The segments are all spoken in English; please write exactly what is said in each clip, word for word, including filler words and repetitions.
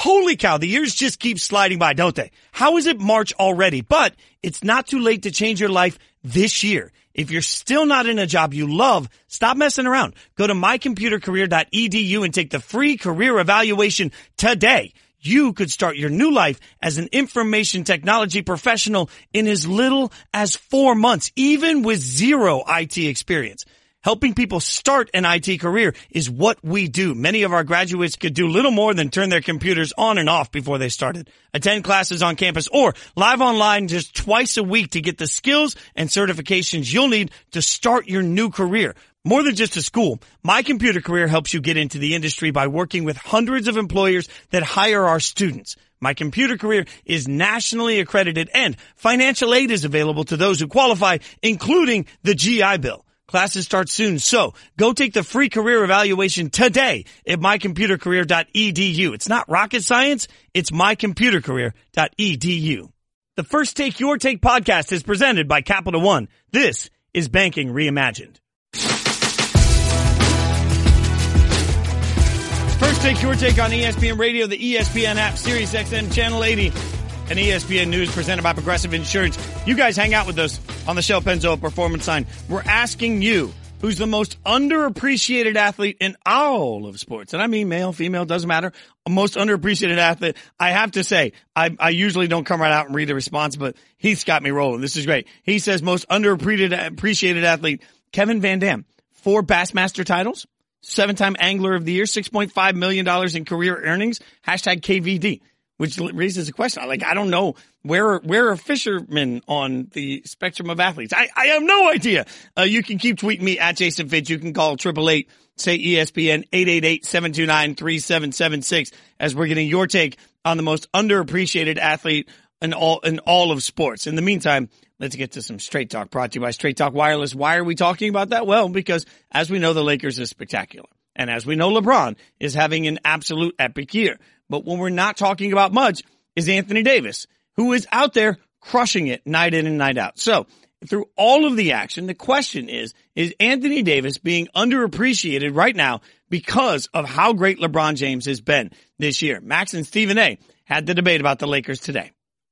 Holy cow, the years just keep sliding by, don't they? How is it March already? But it's not too late to change your life this year. If you're still not in a job you love, stop messing around. Go to my computer career dot e d u and take the free career evaluation today. You could start your new life as an information technology professional in as little as four months, even with zero I T experience. Helping people start an I T career is what we do. Many of our graduates could do little more than turn their computers on and off before they started. Attend classes on campus or live online just twice a week to get the skills and certifications you'll need to start your new career. More than just a school, My Computer Career helps you get into the industry by working with hundreds of employers that hire our students. My Computer Career is nationally accredited and financial aid is available to those who qualify, including the G I Bill. Classes start soon, so go take the free career evaluation today at my computer career dot e d u. It's not rocket science, it's my computer career dot e d u. The First Take Your Take podcast is presented by Capital One. This is Banking Reimagined. First Take Your Take on E S P N Radio, the E S P N app, Sirius X M Channel eighty, and E S P N News presented by Progressive Insurance. You guys hang out with us on the Shell Pennzoil Performance Line. We're asking you, who's the most underappreciated athlete in all of sports? And I mean male, female, doesn't matter. Most underappreciated athlete. I have to say, I, I usually don't come right out and read the response, but Heath's got me rolling. This is great. He says most underappreciated appreciated athlete, Kevin Van Dam. Four Bassmaster titles, seven-time Angler of the Year, six point five million dollars in career earnings, hashtag K V D. Which raises a question. Like, I don't know where, where are fishermen on the spectrum of athletes? I, I have no idea. Uh, you can keep tweeting me at Jason Fitz. You can call triple eight, say E S P N, eight eight eight, seven two nine, three seven seven six as we're getting your take on the most underappreciated athlete in all, in all of sports. In the meantime, let's get to some Straight Talk brought to you by Straight Talk Wireless. Why are we talking about that? Well, because as we know, the Lakers is spectacular. And as we know, LeBron is having an absolute epic year. But when we're not talking about much is Anthony Davis, who is out there crushing it night in and night out. So through all of the action, the question is, is Anthony Davis being underappreciated right now because of how great LeBron James has been this year? Max and Stephen A. had the debate about the Lakers today.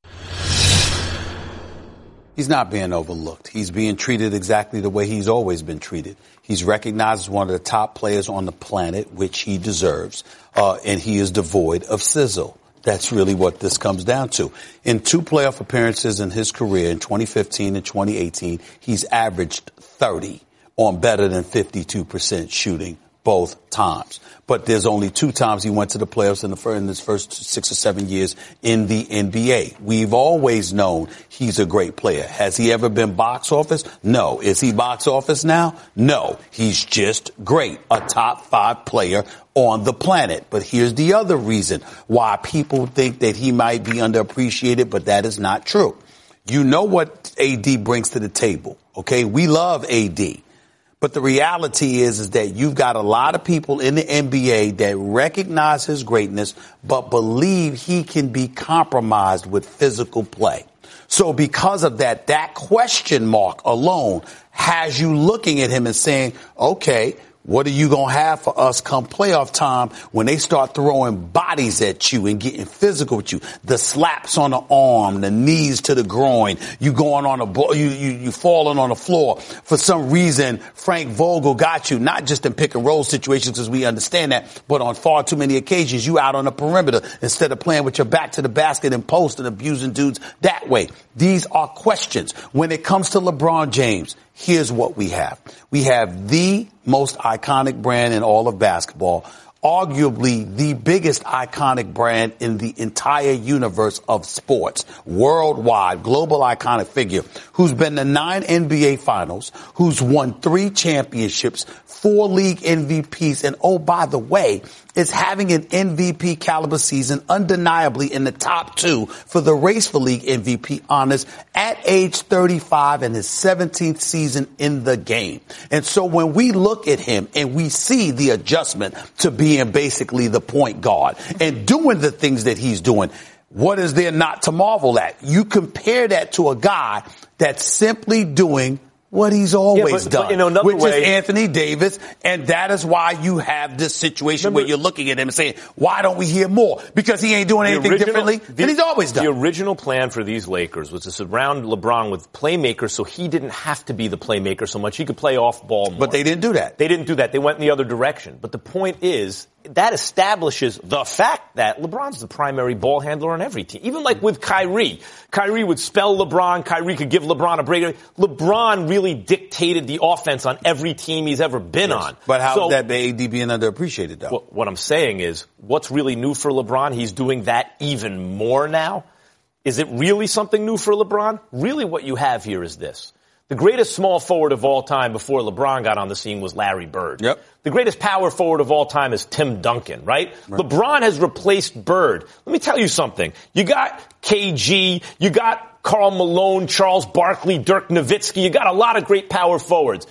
He's not being overlooked. He's being treated exactly the way he's always been treated. He's recognized as one of the top players on the planet, which he deserves, uh, and he is devoid of sizzle. That's really what this comes down to. In two playoff appearances in his career, in twenty fifteen and twenty eighteen, he's averaged thirty on better than fifty-two percent shooting both times. But there's only two times he went to the playoffs in, the, in his first six or seven years in the N B A. We've always known he's a great player. Has he ever been box office? No. Is he box office now? No. He's just great. A top five player on the planet. But here's the other reason why people think that he might be underappreciated, but that is not true. You know what A D brings to the table, okay? We love A D. But the reality is, is that you've got a lot of people in the N B A that recognize his greatness, but believe he can be compromised with physical play. So because of that, that question mark alone has you looking at him and saying, okay, what are you going to have for us come playoff time when they start throwing bodies at you and getting physical with you? The slaps on the arm, the knees to the groin, you going on a, you, you, you falling on the floor. For some reason, Frank Vogel got you, not just in pick and roll situations as we understand that, but on far too many occasions, you out on the perimeter instead of playing with your back to the basket and post and abusing dudes that way. These are questions. When it comes to LeBron James, here's what we have. We have the most iconic brand in all of basketball, arguably the biggest iconic brand in the entire universe of sports, worldwide, global iconic figure, who's been to nine N B A finals, who's won three championships, four league M V Ps, and oh, by the way, is having an M V P caliber season, undeniably in the top two for the race for league M V P honors at age thirty-five in his seventeenth season in the game. And so when we look at him and we see the adjustment to being basically the point guard and doing the things that he's doing, what is there not to marvel at? You compare that to a guy that's simply doing what he's always yeah, but, done, but in another which way, is Anthony Davis. And that is why you have this situation remember, where you're looking at him and saying, why don't we hear more? Because he ain't doing anything original, differently the, than he's always done. The original plan for these Lakers was to surround LeBron with playmakers so he didn't have to be the playmaker so much. He could play off ball more. But they didn't do that. They didn't do that. They went in the other direction. But the point is, that establishes the fact that LeBron's the primary ball handler on every team. Even like with Kyrie. Kyrie would spell LeBron. Kyrie could give LeBron a break. LeBron really dictated the offense on every team he's ever been yes. on. But how so, is that A D being underappreciated, though? What, what I'm saying is, what's really new for LeBron? He's doing that even more now. Is it really something new for LeBron? Really what you have here is this. The greatest small forward of all time before LeBron got on the scene was Larry Bird. Yep. The greatest power forward of all time is Tim Duncan, right? right? LeBron has replaced Bird. Let me tell you something. You got K G, you got Karl Malone, Charles Barkley, Dirk Nowitzki. You got a lot of great power forwards.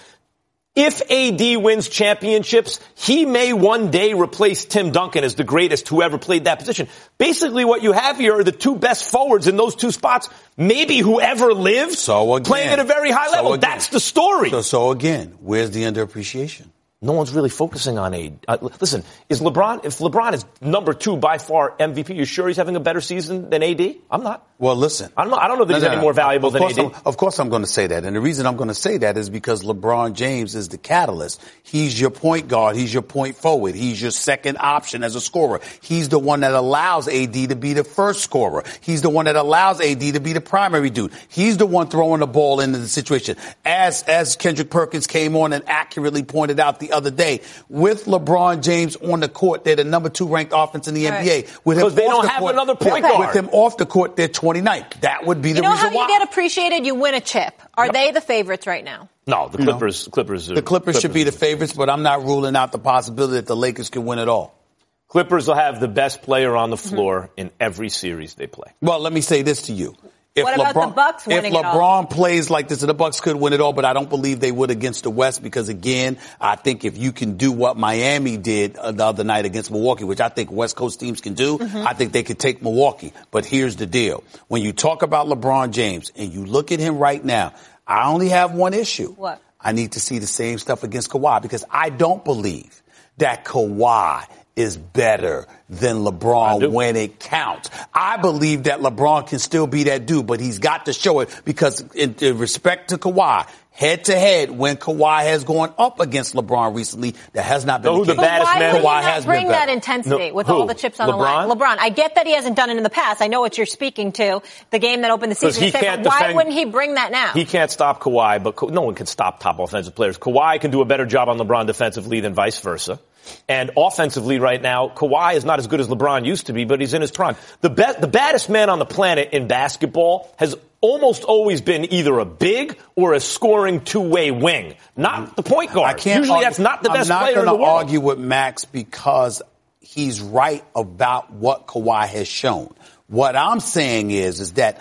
If A D wins championships, he may one day replace Tim Duncan as the greatest who ever played that position. Basically what you have here are the two best forwards in those two spots, maybe whoever lived, so again, playing at a very high so level. Again, That's the story. So, so again, where's the underappreciation? No one's really focusing on A D. Uh, listen, is LeBron, if LeBron is number two by far M V P, you sure he's having a better season than A D? I'm not. Well, listen. I don't know, I don't know that no, he's no, any no. more valuable of than A D. I'm, of course I'm going to say that. And the reason I'm going to say that is because LeBron James is the catalyst. He's your point guard. He's your point forward. He's your second option as a scorer. He's the one that allows A D to be the first scorer. He's the one that allows A D to be the primary dude. He's the one throwing the ball into the situation. As, as Kendrick Perkins came on and accurately pointed out the other day, with LeBron James on the court, they're the number two ranked offense in the right. N B A. With because him they off don't the have court, another point with, guard. With him off the court, they're twenty-ninth. That would be the you know reason how why. You get appreciated, you win a chip. Are yep. they the favorites right now? No, the Clippers. No. Clippers. Are, the Clippers, Clippers should be are. the favorites, but I'm not ruling out the possibility that the Lakers can win it all. Clippers will have the best player on the floor mm-hmm. in every series they play. Well, let me say this to you. If what about LeBron, the Bucks winning if it all? LeBron plays like this, the Bucks could win it all, but I don't believe they would against the West because, again, I think if you can do what Miami did the other night against Milwaukee, which I think West Coast teams can do, mm-hmm. I think they could take Milwaukee. But here's the deal. When you talk about LeBron James and you look at him right now, I only have one issue. What? I need to see the same stuff against Kawhi because I don't believe that Kawhi is better than LeBron when it counts. I believe that LeBron can still be that dude, but he's got to show it because in, in respect to Kawhi, head to head, when Kawhi has gone up against LeBron recently, that has not been no, the, the baddest why man. Would he Kawhi not has bring been that better. intensity no, with who? all the chips on LeBron? the line? LeBron. I get that he hasn't done it in the past. I know what you're speaking to, the game that opened the season. He Said, can't why defend, wouldn't he bring that now? He can't stop Kawhi, but no one can stop top offensive players. Kawhi can do a better job on LeBron defensively than vice versa. And offensively right now, Kawhi is not as good as LeBron used to be, but he's in his prime. The be- the baddest man on the planet in basketball has almost always been either a big or a scoring two-way wing, not the point guard. I can't Usually argue, that's not the best I'm not player in the gonna world. argue with Max because he's right about what Kawhi has shown. What I'm saying is, is that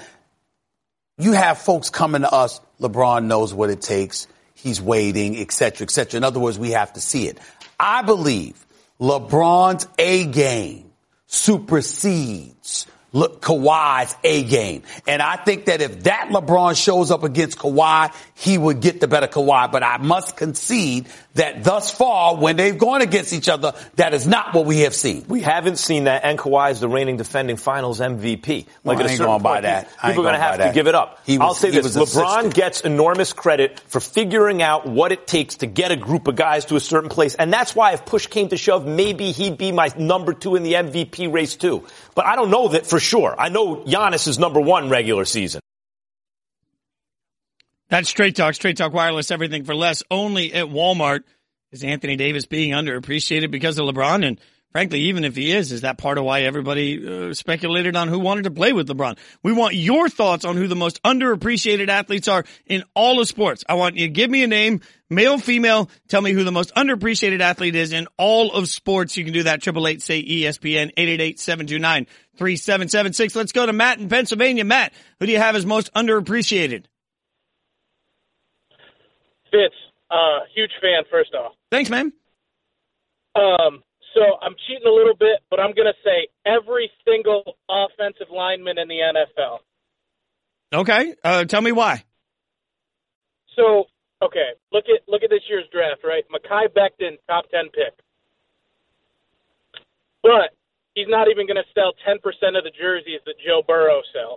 you have folks coming to us, LeBron knows what it takes, he's waiting, et cetera, et cetera. In other words, we have to see it. I believe LeBron's A game supersedes look, Kawhi's A game. And I think that if that LeBron shows up against Kawhi, he would get the better Kawhi. But I must concede that thus far, when they've gone against each other, that is not what we have seen. We haven't seen that, and Kawhi is the reigning defending finals M V P. Like well, at a I ain't certain going by point, that. People are going to have to give it up. Was, I'll say this. LeBron assistant. gets enormous credit for figuring out what it takes to get a group of guys to a certain place. And that's why if push came to shove, maybe he'd be my number two in the M V P race too. But I don't know that for sure. I know Giannis is number one regular season. That's Straight Talk, Straight Talk Wireless, everything for less. Only at Walmart is Anthony Davis being underappreciated because of LeBron. And frankly, even if he is, is that part of why everybody uh, speculated on who wanted to play with LeBron? We want your thoughts on who the most underappreciated athletes are in all of sports. I want you to give me a name, male, female. Tell me who the most underappreciated athlete is in all of sports. You can do that. Triple eight say E S P N, eight eight eight, seven two nine, three seven seven six. Let's go to Matt in Pennsylvania. Matt, who do you have as most underappreciated? Fitz, uh, huge fan, first off. Thanks, man. Um, so I'm cheating a little bit, but I'm going to say every single offensive lineman in the N F L. Okay. Uh, tell me why. So Okay, look at look at this year's draft, right? Mekhi Becton, top ten pick. But he's not even going to sell ten percent of the jerseys that Joe Burrow sells.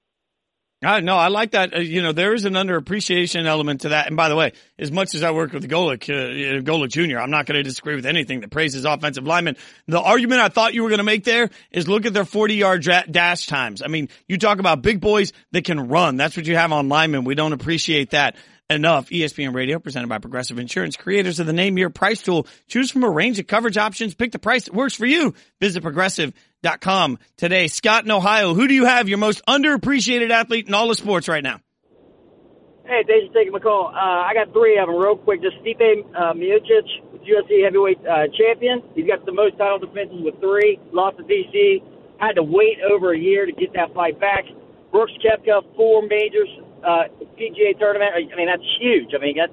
I no, I like that. Uh, you know, there is an underappreciation element to that. And by the way, as much as I work with Golick, uh, Golick Junior, I'm not going to disagree with anything that praises offensive linemen. The argument I thought you were going to make there is look at their forty-yard dra- dash times. I mean, you talk about big boys that can run. That's what you have on linemen. We don't appreciate that enough. E S P N Radio, presented by Progressive Insurance, creators of the Name Your Price tool. Choose from a range of coverage options. Pick the price that works for you. Visit Progressive dot com today. Scott in Ohio, who do you have your most underappreciated athlete in all of sports right now? Hey, thanks for taking my call. Uh, I got three of them real quick. Just Stipe uh, Miocic, U F C heavyweight uh, champion. He's got the most title defenses with three. Lost to D C. Had to wait over a year to get that fight back. Brooks Koepka, four majors, uh, P G A tournament. I mean, that's huge. I mean, that's,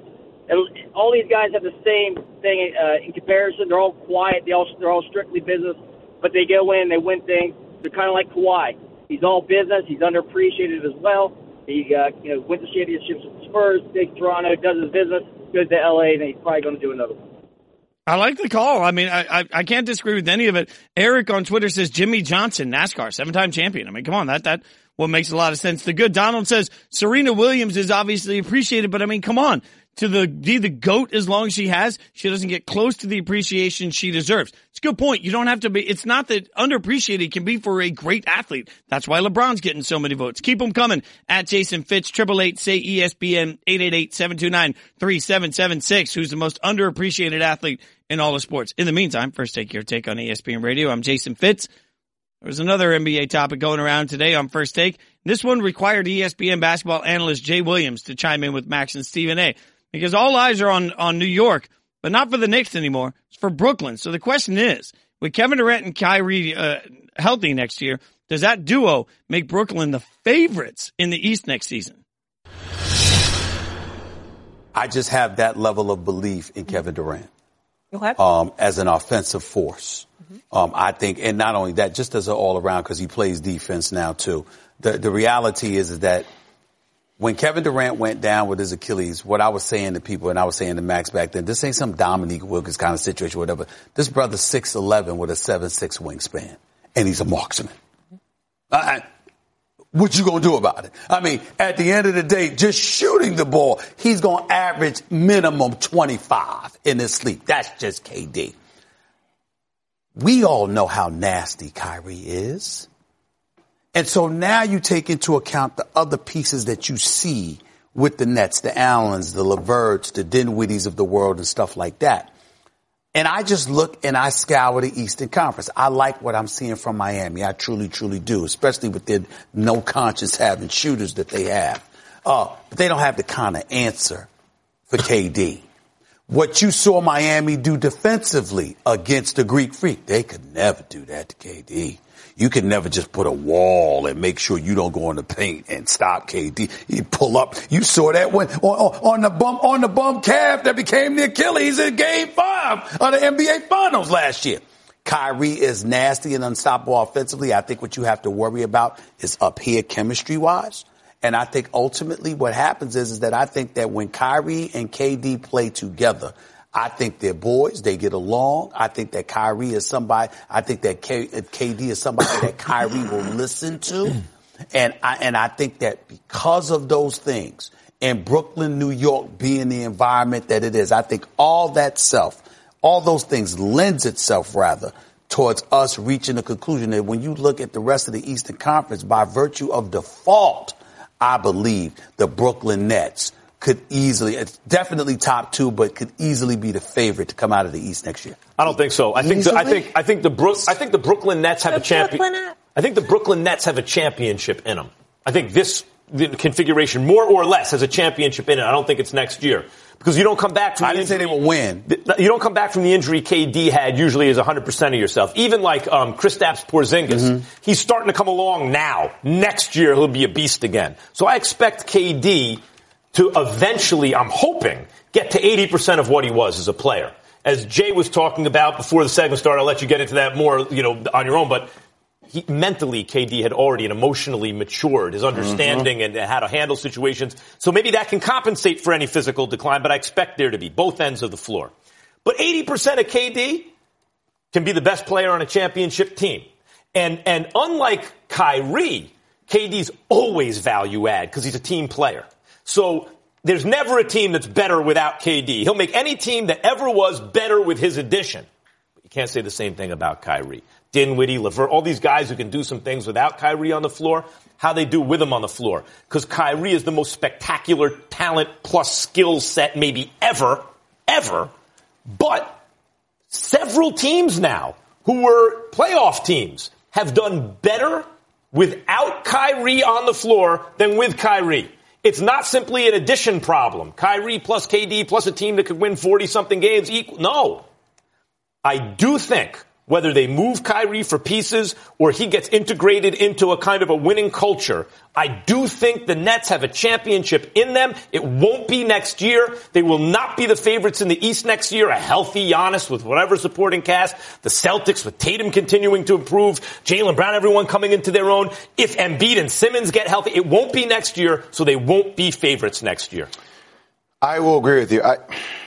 all these guys have the same thing uh, in comparison. They're all quiet. They all, they're all strictly business. But they go in, they win things. They're kind of like Kawhi. He's all business. He's underappreciated as well. He uh, you know, wins the championships with the Spurs, takes Toronto, does his business, goes to L A, and he's probably going to do another one. I like the call. I mean, I, I, I can't disagree with any of it. Eric on Twitter says Jimmy Johnson, NASCAR, seven-time champion. I mean, come on, that, that, what makes a lot of sense. The good Donald says Serena Williams is obviously appreciated, but I mean, come on. To the, be the GOAT as long as she has, she doesn't get close to the appreciation she deserves. It's a good point. You don't have to be, it's not that underappreciated can be for a great athlete. That's why LeBron's getting so many votes. Keep them coming at Jason Fitz, triple eight, say E S P N, eight eight eight, seven two nine, three seven seven six, who's the most underappreciated athlete in all of sports. In the meantime, first take your take on E S P N Radio. I'm Jason Fitz. There was another N B A topic going around today on First Take. This one required E S P N basketball analyst Jay Williams to chime in with Max and Stephen A. Because all eyes are on, on New York, but not for the Knicks anymore. It's for Brooklyn. So the question is, with Kevin Durant and Kyrie uh, healthy next year, does that duo make Brooklyn the favorites in the East next season? I just have that level of belief in Kevin Durant Okay. um, as an offensive force. Mm-hmm. Um, I think, and not only that, just as an all-around, because he plays defense now, too. The, the reality is, is that when Kevin Durant went down with his Achilles, what I was saying to people, and I was saying to Max back then, this ain't some Dominique Wilkins kind of situation or whatever. This brother's six eleven with a seven six wingspan, and he's a marksman. I, what you gonna do about it? I mean, at the end of the day, just shooting the ball, he's gonna average minimum twenty-five in his sleep. That's just K D. We all know how nasty Kyrie is. And so now you take into account the other pieces that you see with the Nets, the Allens, the LeVerts, the Dinwiddies of the world and stuff like that. And I just look and I scour the Eastern Conference. I like what I'm seeing from Miami. I truly, truly do, especially with their no conscience having shooters that they have. Uh, but they don't have the kind of answer for K D. What you saw Miami do defensively against the Greek Freak, they could never do that to K D. You can never just put a wall and make sure you don't go in the paint and stop K D. You pull up. You saw that one on, on the bum, on the bum calf that became the Achilles in game five of the N B A finals last year. Kyrie is nasty and unstoppable offensively. I think what you have to worry about is up here chemistry wise. And I think ultimately what happens is, is that I think that when Kyrie and K D play together, I think they're boys. They get along. I think that Kyrie is somebody, I think that K, KD is somebody that Kyrie will listen to. And I, and I think that because of those things, and Brooklyn, New York being the environment that it is, I think all that self, all those things lends itself rather towards us reaching a conclusion that when you look at the rest of the Eastern Conference, by virtue of default, I believe the Brooklyn Nets could easily, it's definitely top two, but could easily be the favorite to come out of the East next year. I don't think so. I think the, I think I think the Brook I think the Brooklyn Nets have the a champion. I think the Brooklyn Nets have a championship in them. I think this the configuration, more or less, has a championship in it. I don't think it's next year because you don't come back from. I the didn't injury, say they will win. You don't come back from the injury K D had usually as one hundred percent of yourself. Even like um, Kristaps Porzingis, mm-hmm. he's starting to come along now. Next year he'll be a beast again. So I expect K D to eventually, I'm hoping, get to eighty percent of what he was as a player. As Jay was talking about before the segment started, I'll let you get into that more, you know, on your own. But he, mentally, K D had already and emotionally matured, his understanding mm-hmm. and how to handle situations. So maybe that can compensate for any physical decline, but I expect there to be both ends of the floor. But eighty percent of K D can be the best player on a championship team. And, and unlike Kyrie, K D's always value add because he's a team player. So there's never a team that's better without K D. He'll make any team that ever was better with his addition. But you can't say the same thing about Kyrie. Dinwiddie, LeVert, all these guys who can do some things without Kyrie on the floor, how they do with him on the floor. Because Kyrie is the most spectacular talent plus skill set maybe ever, ever. But several teams now who were playoff teams have done better without Kyrie on the floor than with Kyrie. It's not simply an addition problem. Kyrie plus K D plus a team that could win forty-something games equal. No. I do think whether they move Kyrie for pieces or he gets integrated into a kind of a winning culture, I do think the Nets have a championship in them. It won't be next year. They will not be the favorites in the East next year. A healthy Giannis with whatever supporting cast. The Celtics with Tatum continuing to improve. Jaylen Brown, everyone coming into their own. If Embiid and Simmons get healthy, it won't be next year, so they won't be favorites next year. I will agree with you. I...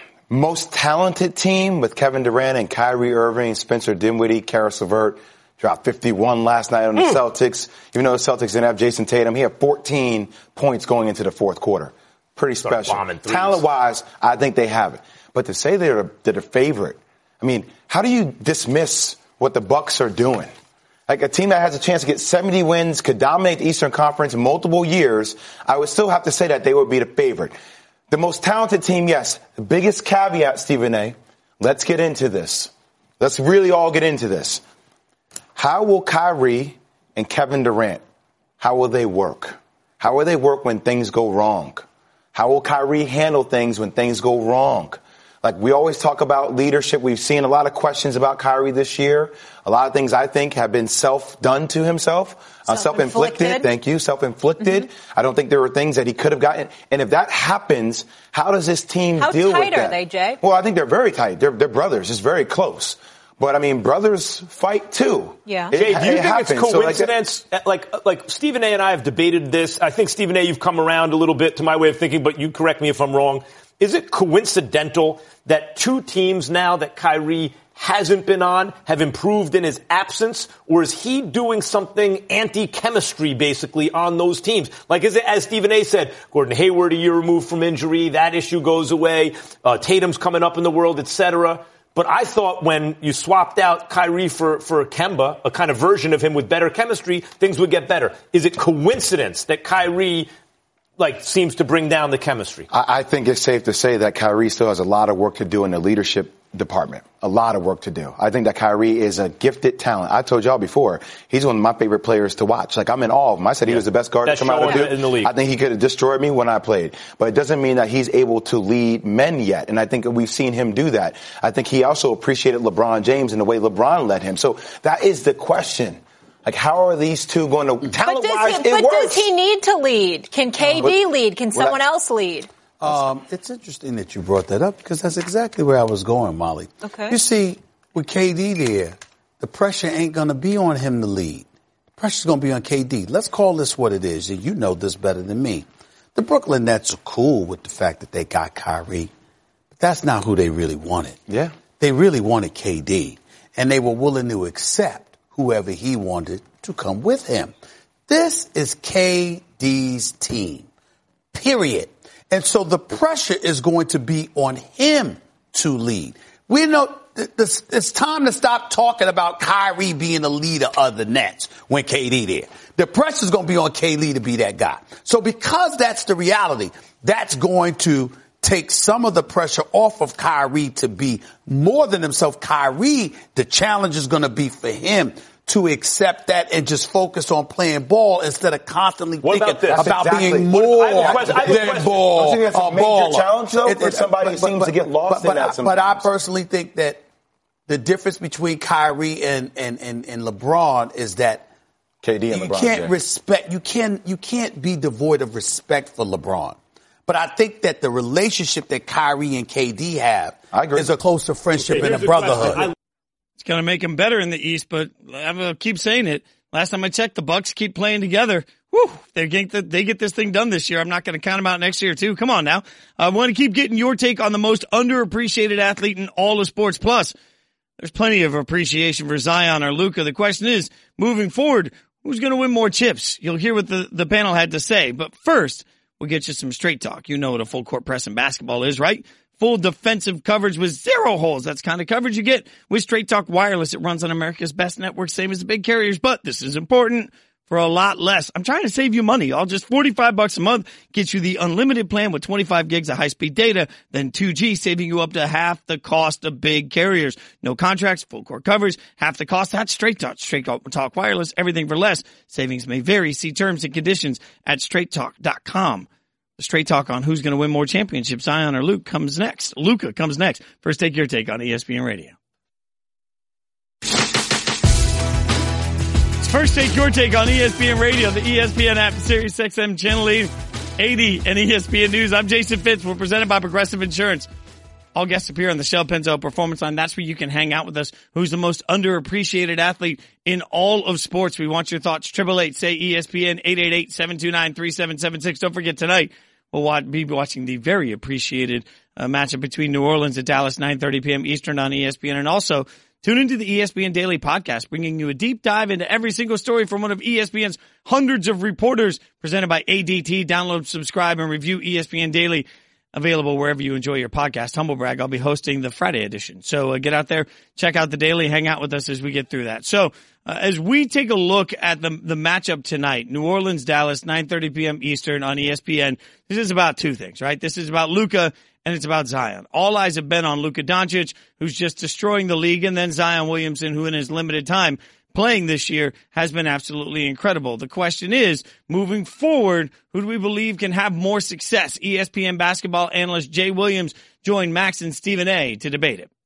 Most talented team with Kevin Durant and Kyrie Irving, Spencer Dinwiddie, Karis LeVert dropped fifty-one last night on the mm. Celtics. Even though the Celtics didn't have Jason Tatum, he had fourteen points going into the fourth quarter. Pretty special. Talent-wise, I think they have it. But to say they're a, they're the favorite, I mean, how do you dismiss what the Bucks are doing? Like a team that has a chance to get seventy wins, could dominate the Eastern Conference in multiple years, I would still have to say that they would be the favorite. The most talented team, yes. The biggest caveat, Stephen A., let's get into this. Let's really all get into this. How will Kyrie and Kevin Durant, how will they work? How will they work when things go wrong? How will Kyrie handle things when things go wrong? Like we always talk about leadership. We've seen a lot of questions about Kyrie this year. A lot of things I think have been self-done to himself, uh, self-inflicted. self-inflicted. Thank you. Self-inflicted. Mm-hmm. I don't think there were things that he could have gotten. And if that happens, how does this team how deal with that? How tight are they, Jay? Well, I think they're very tight. They're, they're brothers. It's very close. But, I mean, brothers fight, too. Yeah. It, Jay, do you it think happens. it's coincidence? So like, like, like Stephen A. and I have debated this. I think, Stephen A., you've come around a little bit to my way of thinking, but you correct me if I'm wrong. Is it coincidental that two teams now that Kyrie hasn't been on have improved in his absence? Or is he doing something anti-chemistry, basically, on those teams? Like, is it, as Stephen A. said, Gordon Hayward a year removed from injury, that issue goes away, uh, Tatum's coming up in the world, et cetera. But I thought when you swapped out Kyrie for, for Kemba, a kind of version of him with better chemistry, things would get better. Is it coincidence that Kyrie like seems to bring down the chemistry? I, I think it's safe to say that Kyrie still has a lot of work to do in the leadership department. A lot of work to do. I think that Kyrie is a gifted talent. I told y'all before, he's one of my favorite players to watch. Like, I'm in awe of him. I said he yeah. was the best guard to come out of Duke in the league. I think he could have destroyed me when I played. But it doesn't mean that he's able to lead men yet. And I think we've seen him do that. I think he also appreciated LeBron James and the way LeBron led him. So that is the question. Like, how are these two going to, talent-wise, it But works. does he need to lead? Can K D uh, lead? Can someone I, else lead? Um, it's interesting that you brought that up because that's exactly where I was going, Molly. Okay. You see, with K D there, the pressure ain't going to be on him to lead. The pressure's going to be on K D. Let's call this what it is. You know this better than me. The Brooklyn Nets are cool with the fact that they got Kyrie, but that's not who they really wanted. Yeah. They really wanted K D, and they were willing to accept whoever he wanted to come with him. This is K D's team, period. And so the pressure is going to be on him to lead. We know this, it's time to stop talking about Kyrie being the leader of the Nets when K D there. The pressure is going to be on K D to be that guy. So because that's the reality, that's going to take some of the pressure off of Kyrie to be more than himself. Kyrie, the challenge is going to be for him to accept that and just focus on playing ball instead of constantly what thinking about, about exactly. being more than ball. Don't you think that's a major baller. challenge, though, it, for it, somebody but, who seems but, to get lost but, in that but, sometimes? but I personally think that the difference between Kyrie and, and, and, and LeBron is that K D and you LeBron, can't yeah. respect, you can, you can't be devoid of respect for LeBron. But I think that the relationship that Kyrie and K D have I agree. is a closer friendship okay, and a brotherhood. It's going to make him better in the East, but I keep saying it. Last time I checked, the Bucks keep playing together. Whew, they get, the, they get this thing done this year. I'm not going to count them out next year, too. Come on now. I want to keep getting your take on the most underappreciated athlete in all of sports. Plus, there's plenty of appreciation for Zion or Luka. The question is, moving forward, who's going to win more chips? You'll hear what the, the panel had to say. But first, we'll get you some straight talk. You know what a full court press in basketball is, right? Full defensive coverage with zero holes. That's the kind of coverage you get with Straight Talk Wireless. It runs on America's best network, same as the big carriers, but this is important, for a lot less. I'm trying to save you money. All just forty-five bucks a month gets you the unlimited plan with twenty-five gigs of high-speed data, then two G, saving you up to half the cost of big carriers. No contracts, full court coverage, half the cost. That's Straight Talk. Straight Talk Wireless, everything for less. Savings may vary. See terms and conditions at straight talk dot com. The Straight Talk on who's going to win more championships, Zion or Luke, comes next. Luka comes next. First, take your take on E S P N Radio. First, take your take on E S P N Radio, the E S P N app, Sirius X M Channel eighty, and E S P N News. I'm Jason Fitz. We're presented by Progressive Insurance. All guests appear on the Shell Penzo Performance Line. That's where you can hang out with us. Who's the most underappreciated athlete in all of sports? We want your thoughts. Triple eight, say E S P N, eight eight eight, seven two nine, three seven seven six. Don't forget tonight, we'll be watching the very appreciated uh, matchup between New Orleans and Dallas, nine thirty p.m. Eastern on E S P N. And also, tune into the E S P N Daily Podcast, bringing you a deep dive into every single story from one of E S P N's hundreds of reporters, presented by A D T. Download, subscribe, and review E S P N Daily, available wherever you enjoy your podcast. Humble brag, I'll be hosting the Friday edition. So uh, get out there, check out the Daily, hang out with us as we get through that. So uh, as we take a look at the the matchup tonight, New Orleans, Dallas, nine thirty p.m. Eastern on E S P N, this is about two things, right? This is about Luka, and it's about Zion. All eyes have been on Luka Doncic, who's just destroying the league, and then Zion Williamson, who in his limited time playing this year has been absolutely incredible. The question is, moving forward, who do we believe can have more success? E S P N basketball analyst Jay Williams joined Max and Stephen A. to debate it.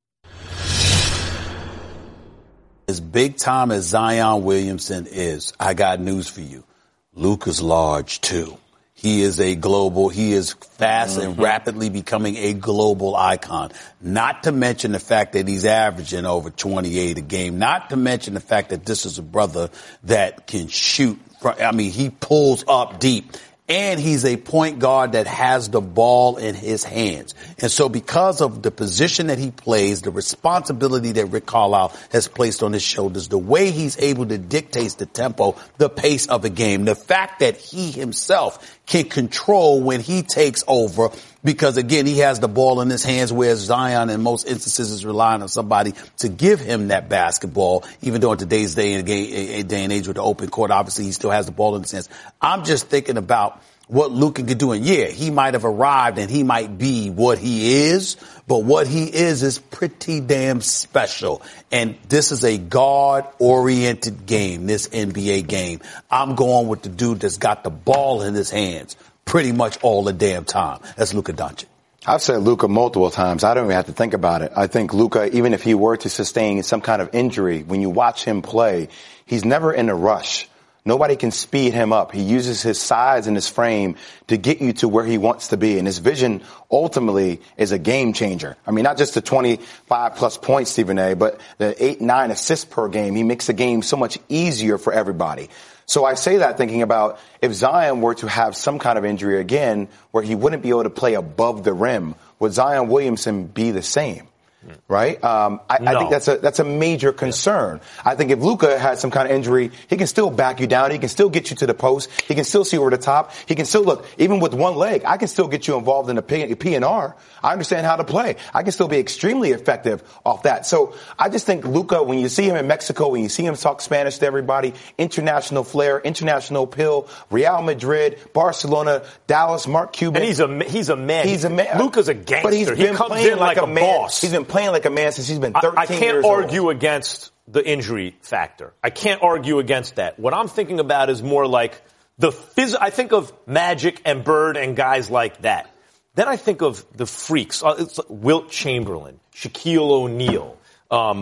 As big time as Zion Williamson is, I got news for you. Luka's large too. He is a global, he is fast mm-hmm. and rapidly becoming a global icon. Not to mention the fact that he's averaging over twenty-eight a game. Not to mention the fact that this is a brother that can shoot. From, I mean, he pulls up deep. And he's a point guard that has the ball in his hands. And so because of the position that he plays, the responsibility that Rick Carlisle has placed on his shoulders, the way he's able to dictate the tempo, the pace of a game, the fact that he himself can control when he takes over, because again, he has the ball in his hands, whereas Zion in most instances is relying on somebody to give him that basketball, even though in today's day and, day and age with the open court, obviously he still has the ball in his hands. I'm just thinking about what Luka can do. And yeah, he might have arrived and he might be what he is, but what he is is pretty damn special. And this is a guard-oriented game, this N B A game. I'm going with the dude that's got the ball in his hands pretty much all the damn time. That's Luka Doncic. I've said Luka multiple times. I don't even have to think about it. I think Luka, even if he were to sustain some kind of injury, when you watch him play, he's never in a rush. Nobody can speed him up. He uses his size and his frame to get you to where he wants to be. And his vision ultimately is a game changer. I mean, not just the twenty-five plus points, Stephen A., but the eight, nine assists per game. He makes the game so much easier for everybody. So I say that thinking about if Zion were to have some kind of injury again where he wouldn't be able to play above the rim, would Zion Williamson be the same? Right? Um, I, no. I think that's a, that's a major concern. Yeah. I think if Luka has some kind of injury, he can still back you down. He can still get you to the post. He can still see over the top. He can still look, even with one leg, I can still get you involved in the P and R. I understand how to play. I can still be extremely effective off that. So I just think Luka, when you see him in Mexico, when you see him talk Spanish to everybody, international flair, international pill, Real Madrid, Barcelona, Dallas, Mark Cuban. And he's a, he's a man. He's a man. Luka's a gangster. But he's he been comes playing in like, like a, a man. boss. He's been playing like a man since he's been thirteen I, I can't years argue old. against the injury factor. I can't argue against that. What I'm thinking about is more like the phys- I think of Magic and Bird and guys like that. Then I think of the freaks. Uh, it's like Wilt Chamberlain, Shaquille O'Neal, um,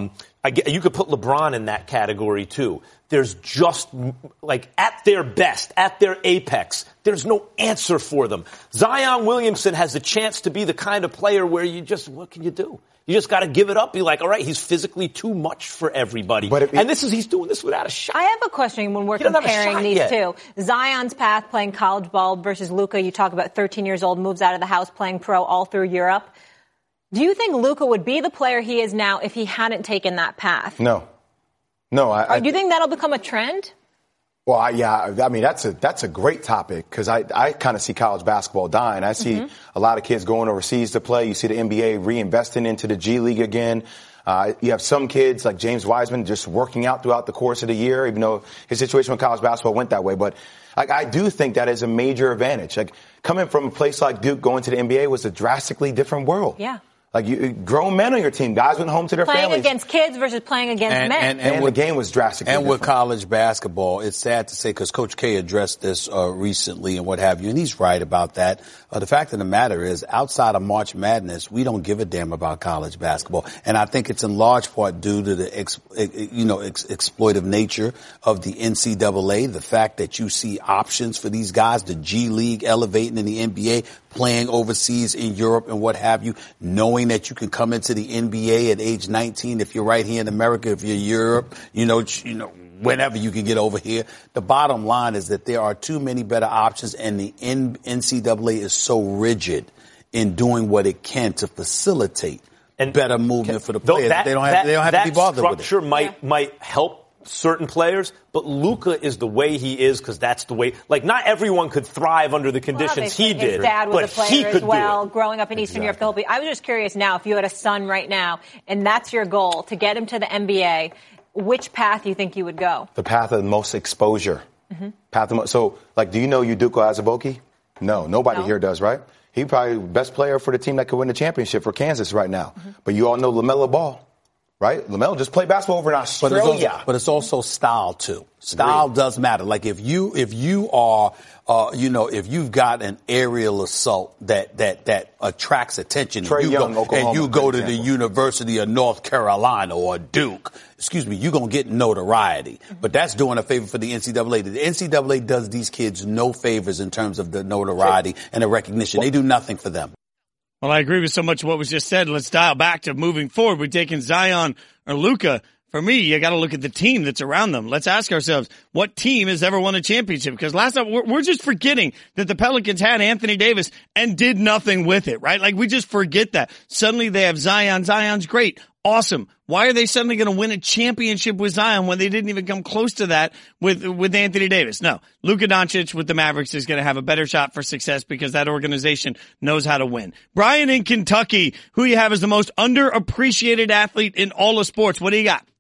I get, you could put LeBron in that category too. There's just, like, at their best, at their apex, there's no answer for them. Zion Williamson has a chance to be the kind of player where you just, what can you do? You just got to give it up. Be like, all right, he's physically too much for everybody. But it, and this is, he's doing this without a shot. I have a question when we're comparing these yet. two. Zion's path playing college ball versus Luka. You talk about thirteen years old, moves out of the house, playing pro all through Europe. Do you think Luka would be the player he is now if he hadn't taken that path? No. No, I, I do you think that'll become a trend? Well, I, yeah, I mean, that's a, that's a great topic because I, I kind of see college basketball dying. I see mm-hmm. a lot of kids going overseas to play. You see the N B A reinvesting into the G League again. Uh, you have some kids like James Wiseman just working out throughout the course of the year, even though his situation with college basketball went that way. But like, I do think that is a major advantage. Like coming from a place like Duke, going to the N B A was a drastically different world. Yeah. Like you, grown men on your team, guys went home to their playing families. Playing against kids versus playing against and, men. And, and, and with, the game was drastically And different. with college basketball, it's sad to say because Coach K addressed this uh, recently and what have you, and he's right about that. Uh, the fact of the matter is, outside of March Madness, we don't give a damn about college basketball, and I think it's in large part due to the ex, you know ex, exploitive nature of the N C double A. The fact that you see options for these guys, the G League elevating in the N B A, playing overseas in Europe and what have you, knowing that you can come into the N B A at age nineteen if you're right here in America, if you're Europe, you know, you know, whenever you can get over here. The bottom line is that there are too many better options, and the N C double A is so rigid in doing what it can to facilitate and better movement for the players. That, they don't have, that, they don't have to be bothered with it. That structure might, yeah. might help certain players, but Luka is the way he is because that's the way. Like, not everyone could thrive under the conditions well, he did. His dad was but a player he as could well, do it. growing up in Eastern exactly. Europe. I was just curious now, if you had a son right now, and that's your goal, to get him to the N B A, which path do you think you would go? The path of the most exposure. Mm-hmm. Path of, so, like, do you know Udoka Azubuike? No, nobody no. here does, right? He's probably the best player for the team that could win the championship for Kansas right now. Mm-hmm. But you all know LaMelo Ball. Right? LaMelo just played basketball over in Australia. But it's also, but it's also style too. Style Agreed. does matter. Like if you, if you are, uh, you know, if you've got an aerial assault that, that, that attracts attention Trey and you Young, go, Oklahoma, and you go to example. the University of North Carolina or Duke, excuse me, you're going to get notoriety. Mm-hmm. But that's doing a favor for the N C double A. The N C double A does these kids no favors in terms of the notoriety sure. and the recognition. Well, they do nothing for them. Well, I agree with so much of what was just said. Let's dial back to moving forward. We're taking Zion or Luka. For me, you got to look at the team that's around them. Let's ask ourselves, what team has ever won a championship? Because last time, we're, we're just forgetting that the Pelicans had Anthony Davis and did nothing with it, right? Like, we just forget that. Suddenly they have Zion. Zion's great. Awesome. Why are they suddenly going to win a championship with Zion when they didn't even come close to that with with Anthony Davis? No. Luka Doncic with the Mavericks is going to have a better shot for success because that organization knows how to win. Brian in Kentucky, who you have as the most underappreciated athlete in all of sports. What do you got?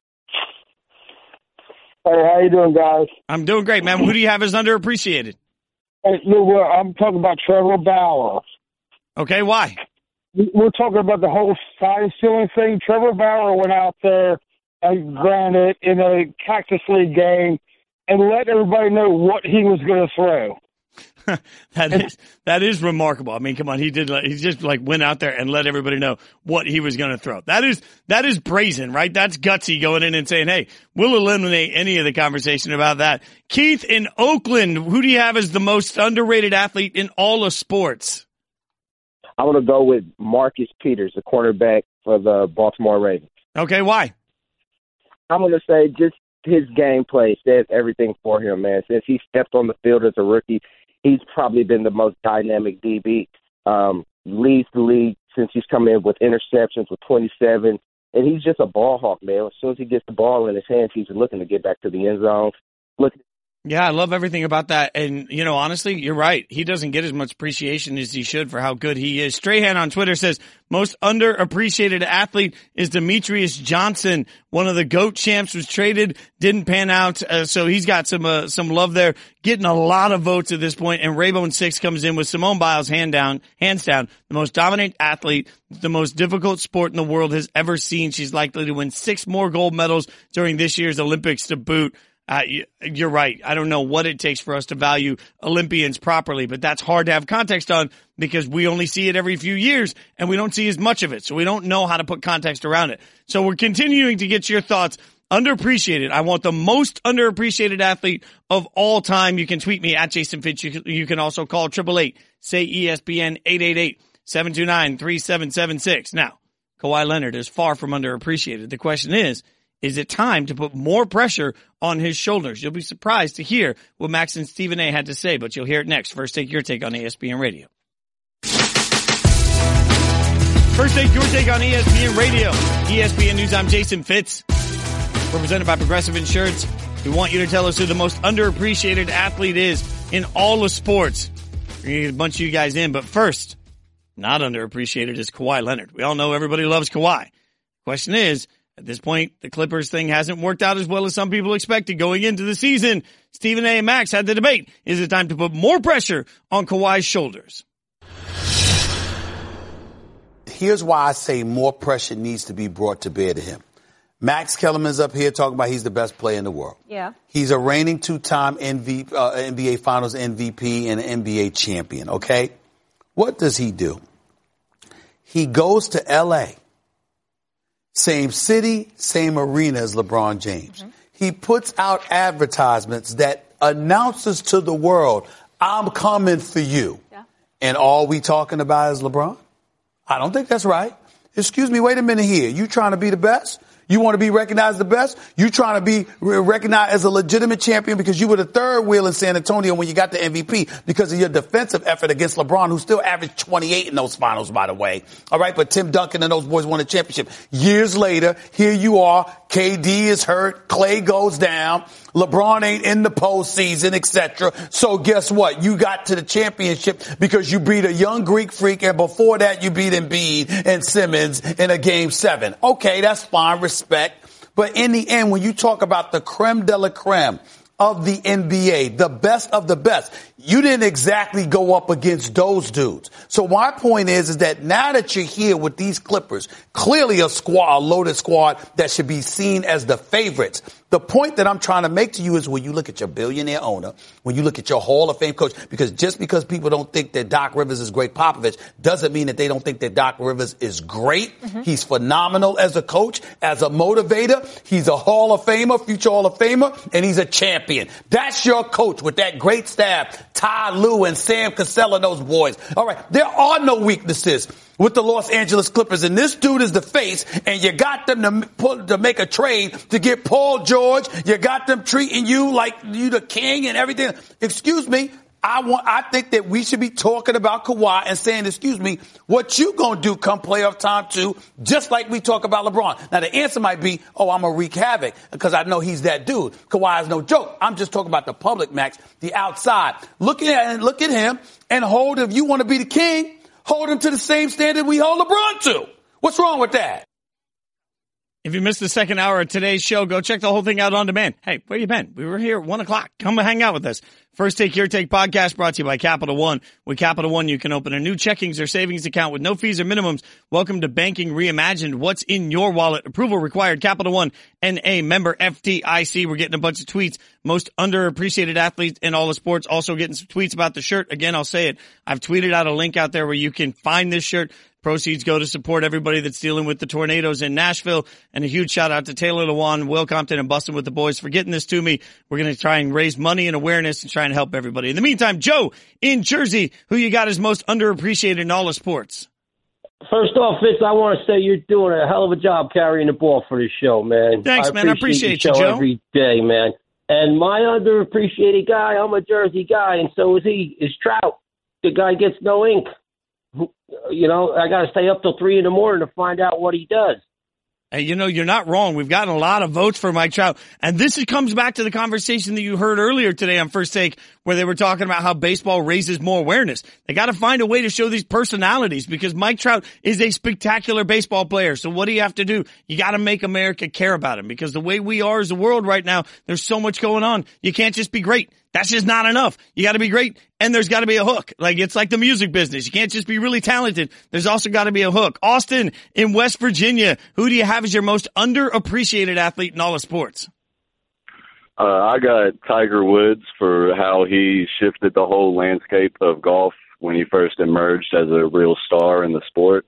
Hey, how you doing, guys? I'm doing great, man. Who do you have as underappreciated? Hey, look, I'm talking about Trevor Bauer. Okay, why? We're talking about the whole sign stealing thing. Trevor Bauer went out there, and granted, in a Cactus League game, and let everybody know what he was going to throw. that is that is remarkable. I mean, come on, he did. He just like went out there and let everybody know what he was going to throw. That is that is brazen, right? That's gutsy going in and saying, "Hey, we'll eliminate any of the conversation about that." Keith in Oakland, who do you have as the most underrated athlete in all of sports? I'm going to go with Marcus Peters, the cornerback for the Baltimore Ravens. Okay, why? I'm going to say just his gameplay says everything for him, man. Since he stepped on the field as a rookie, he's probably been the most dynamic D B. Um, leads the league since he's come in with interceptions with twenty-seven. And he's just a ball hawk, man. As soon as he gets the ball in his hands, he's looking to get back to the end zone. Looking Yeah, I love everything about that. And, you know, honestly, you're right. He doesn't get as much appreciation as he should for how good he is. Strahan on Twitter says, most underappreciated athlete is Demetrius Johnson. One of the GOAT champs was traded, didn't pan out. Uh, so he's got some, uh, some love there, getting a lot of votes at this point. And Raybone Six comes in with Simone Biles, hand down, hands down, the most dominant athlete, the most difficult sport in the world has ever seen. She's likely to win six more gold medals during this year's Olympics to boot. Uh, you're right. I don't know what it takes for us to value Olympians properly, but that's hard to have context on because we only see it every few years and we don't see as much of it. So we don't know how to put context around it. So we're continuing to get your thoughts. Underappreciated. I want the most underappreciated athlete of all time. You can tweet me at Jason Fitz. You can, you can also call triple eight, say E S P N, eight eight eight, seven two nine, three seven seven six. Now, Kawhi Leonard is far from underappreciated. The question is, is it time to put more pressure on his shoulders? You'll be surprised to hear what Max and Stephen A. had to say, but you'll hear it next. First Take Your Take on E S P N Radio. First Take Your Take on E S P N Radio. E S P N News, I'm Jason Fitz. Represented by Progressive Insurance. We want you to tell us who the most underappreciated athlete is in all of sports. We're going to get a bunch of you guys in, but first, not underappreciated is Kawhi Leonard. We all know everybody loves Kawhi. Question is, at this point, the Clippers thing hasn't worked out as well as some people expected going into the season. Stephen A. and Max had the debate. Is it time to put more pressure on Kawhi's shoulders? Here's why I say more pressure needs to be brought to bear to him. Max Kellerman's up here talking about he's the best player in the world. Yeah. He's a reigning two-time N B A, uh, N B A Finals M V P and N B A champion, okay? What does he do? He goes to L A. Same city, same arena as LeBron James. Mm-hmm. He puts out advertisements that announces to the world, I'm coming for you. Yeah. And all we talking about is LeBron? I don't think that's right. Excuse me, wait a minute here. You trying to be the best? You want to be recognized the best? You trying to be recognized as a legitimate champion because you were the third wheel in San Antonio when you got the M V P because of your defensive effort against LeBron, who still averaged twenty-eight in those finals, by the way. All right, but Tim Duncan and those boys won a championship. Years later, here you are. K D is hurt. Clay goes down. LeBron ain't in the postseason, et cetera. So guess what? You got to the championship because you beat a young Greek freak, and before that you beat Embiid and Simmons in a game seven. Okay, that's fine, respect. But in the end, when you talk about the creme de la creme of the N B A, the best of the best, you didn't exactly go up against those dudes. So my point is, is that now that you're here with these Clippers, clearly a squad, a loaded squad that should be seen as the favorites. The point that I'm trying to make to you is when you look at your billionaire owner, when you look at your Hall of Fame coach, because just because people don't think that Doc Rivers is Greg Popovich doesn't mean that they don't think that Doc Rivers is great. Mm-hmm. He's phenomenal as a coach, as a motivator. He's a Hall of Famer, future Hall of Famer, and he's a champion. That's your coach with that great staff, Ty Lue and Sam Cassell and those boys. All right, there are no weaknesses with the Los Angeles Clippers, and this dude is the face, and you got them to, put, to make a trade to get Paul George. You got them treating you like you the king and everything. Excuse me. I want, I think that we should be talking about Kawhi and saying, excuse me, what you gonna do come playoff time too, just like we talk about LeBron. Now the answer might be, oh, I'm gonna wreak havoc because I know he's that dude. Kawhi is no joke. I'm just talking about the public, Max, the outside. Look at, look at him and hold, if you want to be the king, hold him to the same standard we hold LeBron to. What's wrong with that? If you missed the second hour of today's show, go check the whole thing out on demand. Hey, where you been? We were here at one o'clock. Come hang out with us. First Take Your Take podcast brought to you by Capital One. With Capital One, you can open a new checkings or savings account with no fees or minimums. Welcome to Banking Reimagined. What's in your wallet? Approval required. Capital One, N A member F D I C. We're getting a bunch of tweets. Most underappreciated athletes in all of sports. Also getting some tweets about the shirt. Again, I'll say it. I've tweeted out a link out there where you can find this shirt. Proceeds go to support everybody that's dealing with the tornadoes in Nashville. And a huge shout out to Taylor Lewan, Will Compton, and Bustin' with the Boys for getting this to me. We're going to try and raise money and awareness and try and help everybody. In the meantime, Joe in Jersey, who you got as most underappreciated in all of sports? First off, Fitz, I want to say you're doing a hell of a job carrying the ball for this show, man. Thanks, I man. I appreciate you, you, Joe. Every day, man. And my underappreciated guy, I'm a Jersey guy, and so is he, is Trout. The guy gets no ink. You know, I got to stay up till three in the morning to find out what he does. Hey, you know, you're not wrong. We've gotten a lot of votes for Mike Trout. And this comes back to the conversation that you heard earlier today on First Take, where they were talking about how baseball raises more awareness. They got to find a way to show these personalities because Mike Trout is a spectacular baseball player. So what do you have to do? You got to make America care about him because the way we are as a world right now, there's so much going on. You can't just be great. That's just not enough. You got to be great, and there's got to be a hook. Like, it's like the music business. You can't just be really talented. There's also got to be a hook. Austin in West Virginia, who do you have as your most underappreciated athlete in all of sports? Uh, I got Tiger Woods for how he shifted the whole landscape of golf when he first emerged as a real star in the sport.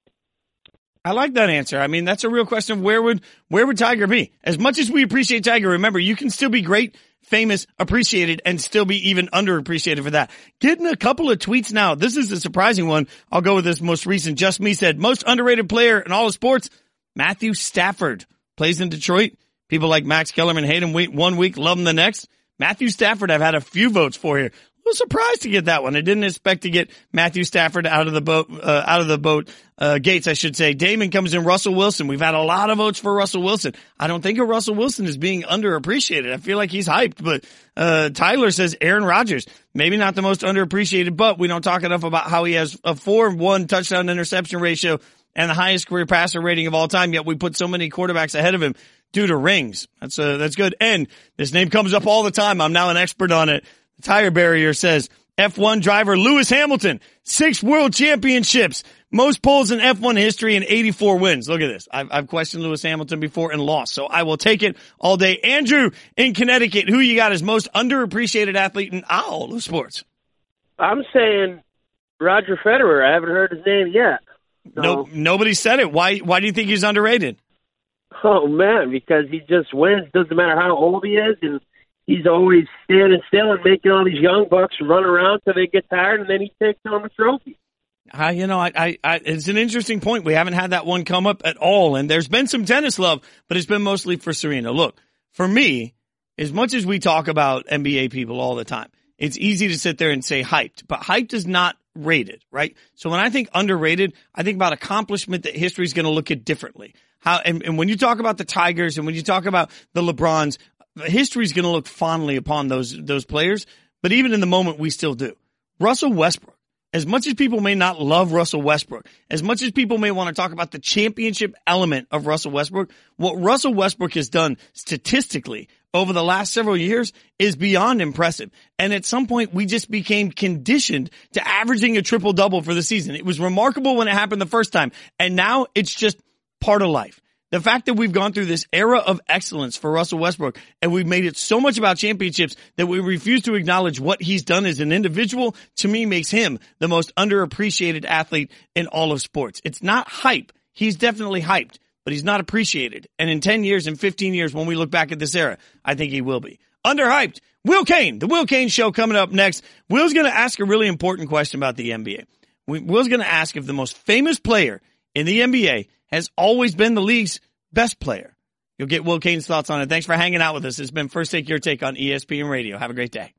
I like that answer. I mean, that's a real question of where would where would Tiger be? As much as we appreciate Tiger, remember, you can still be great, famous, appreciated, and still be even underappreciated for that. Getting a couple of tweets now. This is a surprising one. I'll go with this most recent. Just Me said, most underrated player in all of sports, Matthew Stafford. Plays in Detroit. People like Max Kellerman hate him one week, love him the next. Matthew Stafford I've had a few votes for here. I was surprised to get that one. I didn't expect to get Matthew Stafford out of the boat, uh, out of the boat, uh, gates, I should say. Damon comes in Russell Wilson. We've had a lot of votes for Russell Wilson. I don't think of Russell Wilson as being underappreciated. I feel like he's hyped, but, uh, Tyler says Aaron Rodgers. Maybe not the most underappreciated, but we don't talk enough about how he has a four one touchdown interception ratio and the highest career passer rating of all time, yet we put so many quarterbacks ahead of him due to rings. That's, uh, that's good. And this name comes up all the time. I'm now an expert on it. The Tire Barrier says F one driver Lewis Hamilton, six world championships, most poles in F one history and eighty-four wins. Look at this. I've, I've questioned Lewis Hamilton before and lost, so I will take it all day. Andrew in Connecticut, who you got as most underappreciated athlete in all of sports? I'm saying Roger Federer. I haven't heard his name yet. So. No, nobody said it. Why, why do you think he's underrated? Oh, man, because he just wins. Doesn't matter how old he is, and he's always standing still and making all these young bucks run around till they get tired, and then he takes home a trophy. Uh, you know, I, I, I, it's an interesting point. We haven't had that one come up at all, and there's been some tennis love, but it's been mostly for Serena. Look, for me, as much as we talk about N B A people all the time, it's easy to sit there and say hyped, but hyped is not rated, right? So when I think underrated, I think about accomplishment that history is going to look at differently. How, and, and when you talk about the Tigers and when you talk about the LeBrons, history is going to look fondly upon those, those players. But even in the moment, we still do. Russell Westbrook, as much as people may not love Russell Westbrook, as much as people may want to talk about the championship element of Russell Westbrook, what Russell Westbrook has done statistically over the last several years is beyond impressive. And at some point, we just became conditioned to averaging a triple-double for the season. It was remarkable when it happened the first time. And now it's just part of life. The fact that we've gone through this era of excellence for Russell Westbrook and we've made it so much about championships that we refuse to acknowledge what he's done as an individual, to me makes him the most underappreciated athlete in all of sports. It's not hype. He's definitely hyped, but he's not appreciated. And in ten years and fifteen years, when we look back at this era, I think he will be. Underhyped. Will Cain, the Will Cain Show coming up next. Will's going to ask a really important question about the N B A. Will's going to ask if the most famous player in the N B A has always been the league's best player. You'll get Will Cain's thoughts on it. Thanks for hanging out with us. It's been First Take Your Take on E S P N Radio. Have a great day.